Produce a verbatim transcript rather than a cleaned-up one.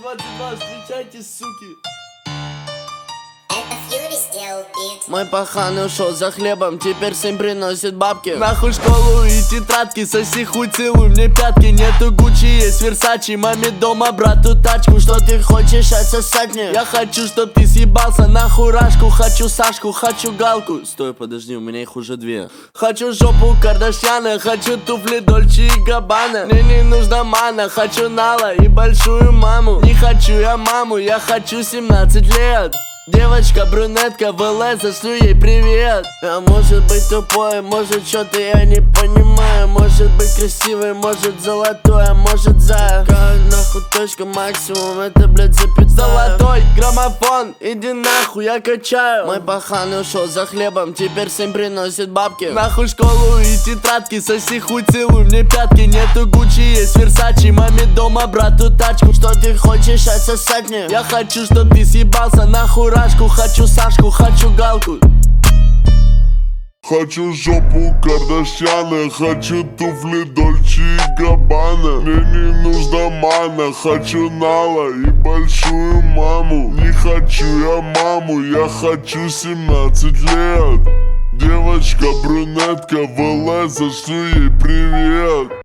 двадцать два, встречайте, суки. Мой пахан ушел за хлебом, теперь сын приносит бабки. Нахуй школу и тетрадки, соси хуй, целуй мне пятки. Нету Гуччи, есть Версачи, маме дома, брату тачку. Что ты хочешь отсосать мне? Я хочу, чтоб ты съебался на хурашку. Хочу Сашку, хочу Галку. Стой, подожди, у меня их уже две. Хочу жопу Кардашьяна, хочу туфли Дольче и Габбана. Мне не нужна мана, хочу Нала и большую маму. Не хочу я маму, я хочу семнадцать лет. Девочка брюнетка в ЛС, зашлю ей привет. А может быть тупой, может что-то я не понимаю. Может быть красивый, может золотой, а может за. Как нахуй точка максимум, это блядь запятая. Золотой граммофон, иди нахуй, я качаю. Мой пахан ушел за хлебом, теперь сын приносит бабки. Нахуй школу и тетрадки, соси хуй, целуй мне пятки. Нету Гуччи, есть Версачи, маме дома, брату тачку. Что ты хочешь отсосать мне? Я хочу, чтоб ты съебался на хурашку. Хочу Сашку, хочу Галку. Хочу жопу Кардашьяна, хочу туфли Дольче и Габбана. Мне не нужна мана, хочу Нала и большую маму. Не хочу я маму, я хочу семнадцать лет. Девочка брюнетка в ЛС, зашлю ей привет.